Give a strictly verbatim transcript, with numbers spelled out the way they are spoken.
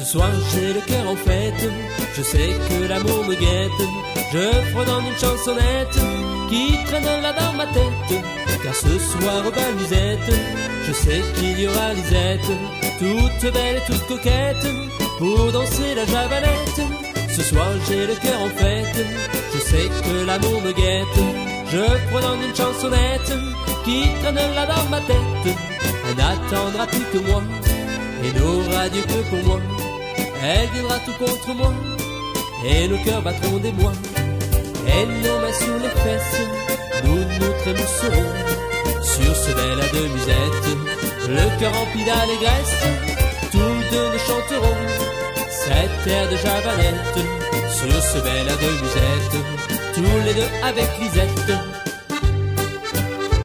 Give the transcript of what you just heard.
soir j'ai le cœur en fête, je sais que l'amour me guette. Je fredonne une chansonnette qui traîne là dans ma tête. Car ce soir au bal Musette, je sais qu'il y aura Lisette, toute belle et toute coquette, pour danser la javanette. Ce soir j'ai le cœur en fête, je sais que l'amour me guette. Je fredonne une chansonnette qui traîne là dans ma tête. Elle n'attendra plus que moi et n'aura Dieu que pour moi. Elle viendra tout contre moi et nos cœurs battront des mois. Et nos mains sur les fesses, nous nous trémousserons sur ce bel à de Musette. Le cœur rempli d'allégresse, tous deux nous chanterons cette air de javanette sur ce bel à de Musette, tous les deux avec Lisette.